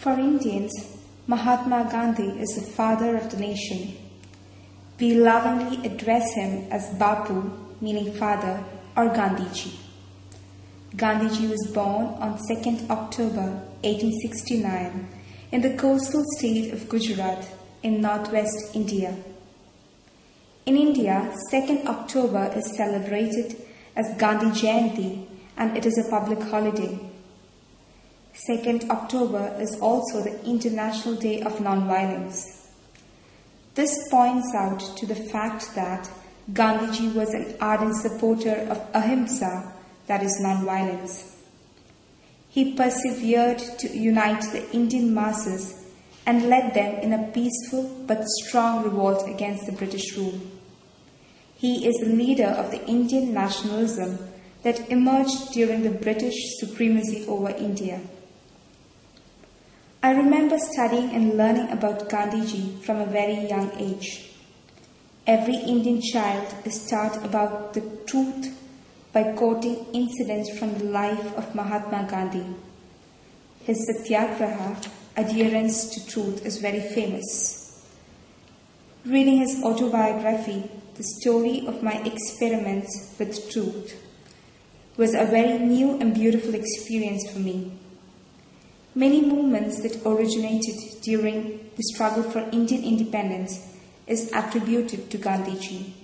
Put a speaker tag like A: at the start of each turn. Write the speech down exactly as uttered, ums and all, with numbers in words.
A: For Indians, Mahatma Gandhi is the father of the nation. We lovingly address him as Bapu, meaning father, or Gandhiji. Gandhiji was born on second October eighteen sixty-nine in the coastal state of Gujarat in northwest India. In India, second October is celebrated as Gandhi Jayanti and it is a public holiday. second October is also the International Day of Nonviolence. This points out to the fact that Gandhiji was an ardent supporter of ahimsa, that is nonviolence. He persevered to unite the Indian masses and led them in a peaceful but strong revolt against the British rule. He is the leader of the Indian nationalism that emerged during the British supremacy over India. I remember studying and learning about Gandhiji from a very young age. Every Indian child is taught about the truth by quoting incidents from the life of Mahatma Gandhi. His satyagraha, adherence to truth, is very famous. Reading his autobiography, The Story of My Experiments with Truth, was a very new and beautiful experience for me. Many movements that originated during the struggle for Indian independence is attributed to Gandhiji.